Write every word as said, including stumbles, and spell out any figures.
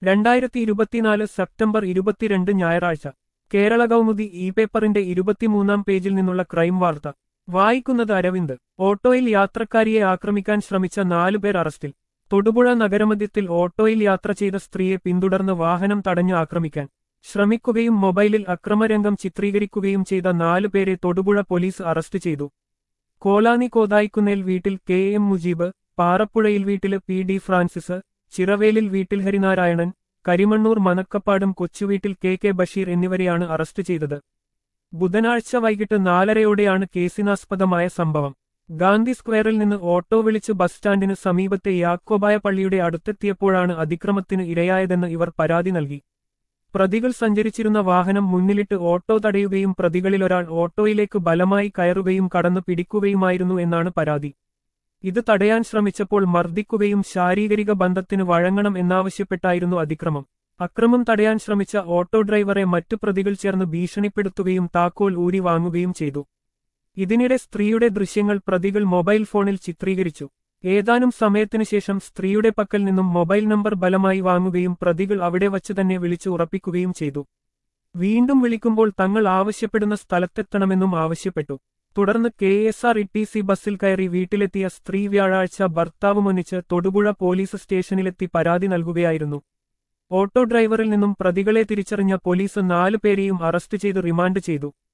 രണ്ടായിരത്തി ഇരുപത്തിനാല് സെപ്റ്റംബർ ഇരുപത്തിരണ്ട് ഞായറാഴ്ച കേരള കൗമുദി ഇ പേപ്പറിന്റെ ഇരുപത്തിമൂന്നാം പേജിൽ നിന്നുള്ള ക്രൈം വാർത്ത വായിക്കുന്നത് അരവിന്ദ്. ഓട്ടോയിൽ യാത്രക്കാരിയെ ആക്രമിക്കാൻ ശ്രമിച്ച നാലുപേർ അറസ്റ്റിൽ. തൊടുപുഴ നഗരമധ്യത്തിൽ ഓട്ടോയിൽ യാത്ര ചെയ്ത സ്ത്രീയെ പിന്തുടർന്ന് വാഹനം തടഞ്ഞു ആക്രമിക്കാൻ ശ്രമിക്കുകയും മൊബൈലിൽ അക്രമരംഗം ചിത്രീകരിക്കുകയും ചെയ്ത നാലുപേരെ തൊടുപുഴ പോലീസ് അറസ്റ്റ് ചെയ്തു. കോലാനി കോതായിക്കുന്നേൽ വീട്ടിൽ കെ എം മുജീബ്, പാറപ്പുഴയിൽ വീട്ടില് പി ഡി ഫ്രാൻസിസ്, ചിറവേലിൽ വീട്ടിൽ ഹരിനാരായണൻ, കരിമണ്ണൂർ മനക്കപ്പാടും കൊച്ചുവീട്ടിൽ കെ കെ ബഷീർ എന്നിവരെയാണ് അറസ്റ്റ് ചെയ്തത്. ബുധനാഴ്ച വൈകിട്ട് നാലരയോടെയാണ് കേസിനാസ്പദമായ സംഭവം. ഗാന്ധി സ്ക്വയറിൽ നിന്ന് ഓട്ടോ വിളിച്ച് ബസ് സ്റ്റാൻഡിന് സമീപത്തെ യാക്കോബായ പള്ളിയുടെ അടുത്തെത്തിയപ്പോഴാണ് അതിക്രമത്തിന് ഇരയായതെന്ന് ഇവർ പരാതി നൽകി. പ്രതികൾ സഞ്ചരിച്ചിരുന്ന വാഹനം മുന്നിലിട്ട് ഓട്ടോ തടയുകയും പ്രതികളിലൊരാൾ ഓട്ടോയിലേക്ക് ബലമായി കയറുകയും കടന്നു പിടിക്കുകയുമായിരുന്നു എന്നാണ് പരാതി. ഇത് തടയാൻ ശ്രമിച്ചപ്പോൾ മർദ്ദിക്കുകയും ശാരീരിക ബന്ധത്തിന് വഴങ്ങണം എന്നാവശ്യപ്പെട്ടായിരുന്നു അതിക്രമം. അക്രമം തടയാൻ ശ്രമിച്ച ഓട്ടോ ഡ്രൈവറെ മറ്റു പ്രതികൾ ചേർന്ന് ഭീഷണിപ്പെടുത്തുകയും താക്കോൽ ഊരി വാങ്ങുകയും ചെയ്തു. ഇതിനിടെ സ്ത്രീയുടെ ദൃശ്യങ്ങൾ പ്രതികൾ മൊബൈൽ ഫോണിൽ ചിത്രീകരിച്ചു. ഏതാനും സമയത്തിനു ശേഷം സ്ത്രീയുടെ പക്കൽ നിന്നും മൊബൈൽ നമ്പർ ബലമായി വാങ്ങുകയും പ്രതികൾ അവിടെ വച്ച് തന്നെ വിളിച്ചു ഉറപ്പിക്കുകയും ചെയ്തു. വീണ്ടും വിളിക്കുമ്പോൾ തങ്ങൾ ആവശ്യപ്പെടുന്ന സ്ഥലത്തെത്തണമെന്നും ആവശ്യപ്പെട്ടു. തുടർന്ന് K S R T C സി ബസ്സിൽ കയറി വീട്ടിലെത്തിയ സ്ത്രീ വ്യാഴാഴ്ച ഭർത്താവുമൊന്നിച്ച് തൊടുപുഴ പോലീസ് സ്റ്റേഷനിലെത്തി പരാതി നൽകുകയായിരുന്നു. ഓട്ടോ ഡ്രൈവറിൽ നിന്നും പ്രതികളെ തിരിച്ചറിഞ്ഞ പോലീസ് നാലുപേരെയും അറസ്റ്റ് ചെയ്ത് റിമാൻഡ് ചെയ്തു.